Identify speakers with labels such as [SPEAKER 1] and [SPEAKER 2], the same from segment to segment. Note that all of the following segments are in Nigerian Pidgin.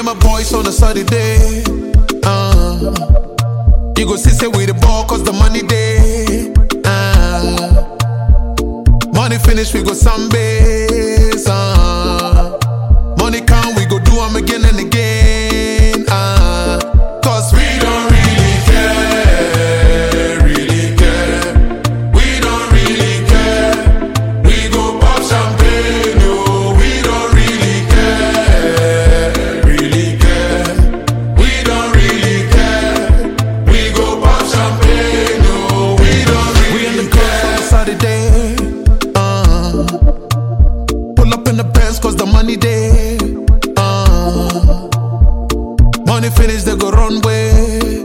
[SPEAKER 1] my boys on a Saturday. You go see say we the ball cause the money day. Money finish, we go Sundays. Money come, we go do them again and again. Cause we don't really care, really care. We don't really care. We go pop champagne, no, we don't really care, really care. We don't really care. We go pop champagne, no, we don't really care. We in the club on a Saturday. Pull up in the Benz cause the money day. Money finish, they go run way.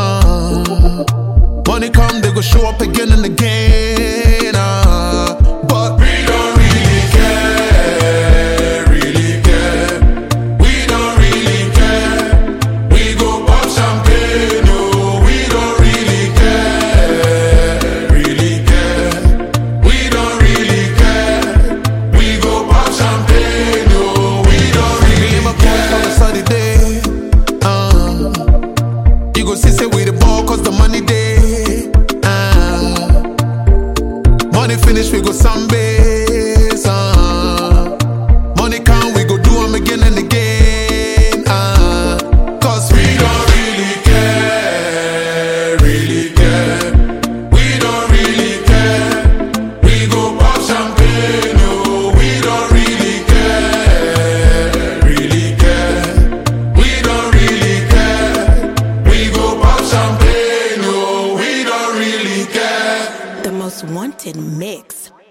[SPEAKER 1] Money come, they go show up again and again. But we don't really care, really care. We don't really care. We go pop champagne, no, we don't really care, really care. We don't really care. We go pop champagne, no, we don't really care. Me and my boys on a Saturday. You go see say we the ball cause the money day. Money finish, we go Sundays. Money come, we go do them again and again. Cause we don't really care, really care. We don't really care. We go pop champagne, no, we don't really care, really care. We don't really care. We go pop champagne, no, we don't really care.
[SPEAKER 2] The most wanted mix.